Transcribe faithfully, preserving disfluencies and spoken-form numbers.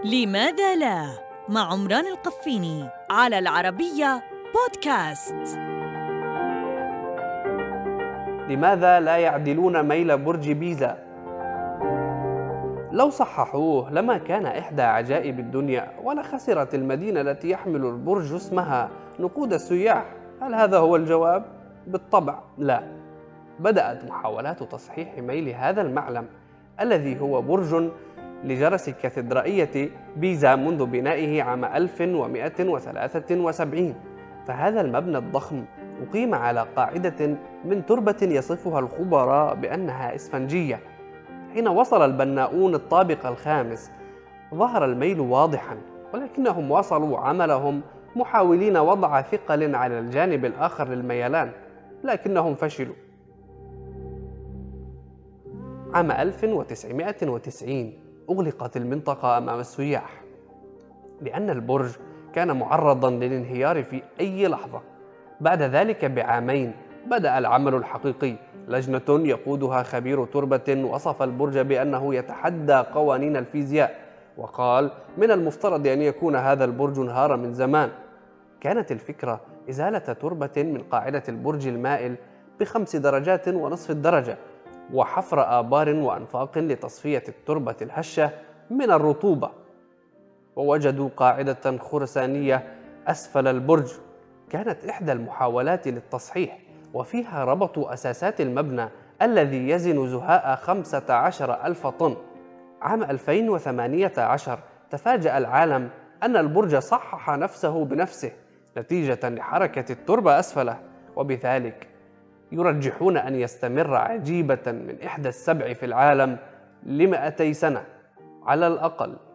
لماذا لا؟ مع عمران القفيني على العربية بودكاست. لماذا لا يعدلون ميل برج بيزا؟ لو صححوه لما كان إحدى عجائب الدنيا، ولا خسرت المدينة التي يحمل البرج اسمها نقود السياح. هل هذا هو الجواب؟ بالطبع لا. بدأت محاولات تصحيح ميل هذا المعلم الذي هو برج لجرس كاتدرائية بيزا منذ بنائه عام ألف ومئة وثلاثة وسبعين. فهذا المبنى الضخم أقيم على قاعدة من تربة يصفها الخبراء بأنها إسفنجية. حين وصل البناؤون الطابق الخامس ظهر الميل واضحا، ولكنهم واصلوا عملهم محاولين وضع ثقل على الجانب الآخر للميلان، لكنهم فشلوا. عام ألف وتسعمئة وتسعين أغلقت المنطقة أمام السياح لأن البرج كان معرضا للانهيار في أي لحظة. بعد ذلك بعامين بدأ العمل الحقيقي. لجنة يقودها خبير تربة وصف البرج بأنه يتحدى قوانين الفيزياء، وقال من المفترض أن يكون هذا البرج انهار من زمان. كانت الفكرة إزالة تربة من قاعدة البرج المائل بخمس درجات ونصف الدرجة، وحفر آبار وأنفاق لتصفية التربة الهشة من الرطوبة. ووجدوا قاعدة خرسانية أسفل البرج كانت إحدى المحاولات للتصحيح، وفيها ربطوا أساسات المبنى الذي يزن زهاء خمسة عشر ألف طن. عام ألفين وثمانية عشر تفاجأ العالم أن البرج صحح نفسه بنفسه نتيجة لحركة التربة أسفله، وبذلك يرجحون أن يستمر عجيبة من إحدى السبع في العالم لمئتي سنة على الأقل.